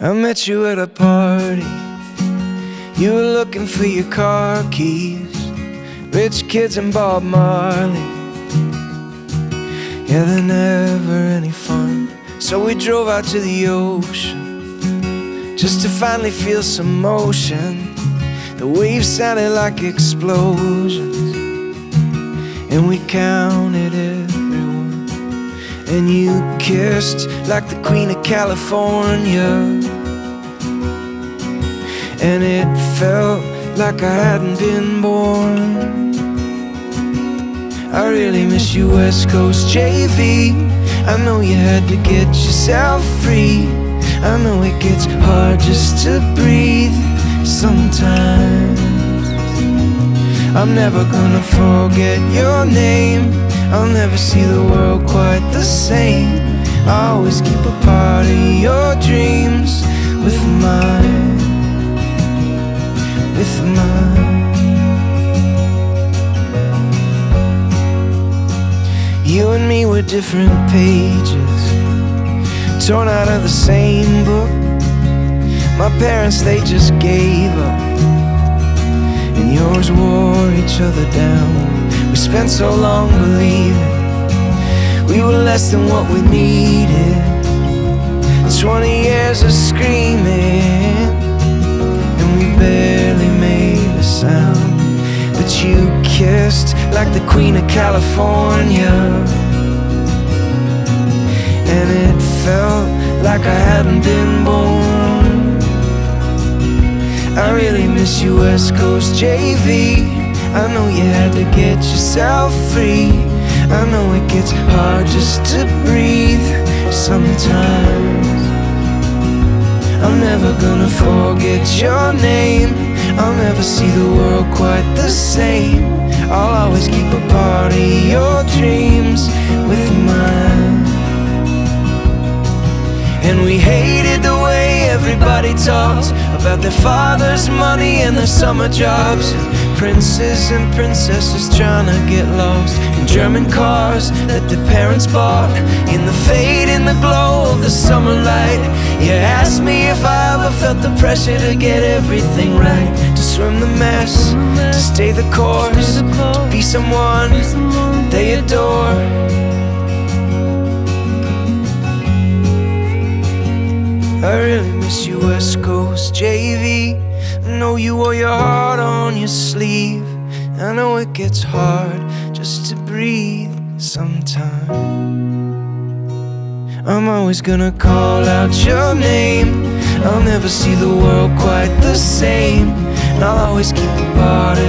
I met you at a party. You were looking for your car keys. Rich kids and Bob Marley. Yeah, they're never any fun. So we drove out to the ocean just to finally feel some motion. The waves sounded like explosions, and we counted everyone. And you kissed like the Queen of California, and it felt like I hadn't been born. I really miss you, West Coast JV. I know you had to get yourself free. I know it gets hard just to breathe sometimes. I'm never gonna forget your name. I'll never see the world quite the same. I always keep a part of your dreams with mine, with mine. You and me were different pages, torn out of the same book. My parents, they just gave up, and yours wore each other down. We spent so long believing we were less than what we needed. 20 years of screaming, and we barely made a sound. But you kissed like the Queen of California, and it felt like I hadn't been born. I really miss you, West Coast JV. I know you had to get yourself free. I know it gets hard just to breathe sometimes. I'm never gonna forget your name. I'll never see the world quite the same. I'll always keep a part of your dreams with mine. And we hated the way everybody talked about their father's money and their summer jobs, princes and princesses trying to get lost in German cars that their parents bought. In the fade, in the glow of the summer light, you asked me if I ever felt the pressure to get everything right, to swim the mess, to stay the course, to be someone that they adore. I really miss you, West Coast JV. I know you wore your heart on your sleeve. I know it gets hard just to breathe sometimes. I'm always gonna call out your name. I'll never see the world quite the same, and I'll always keep a part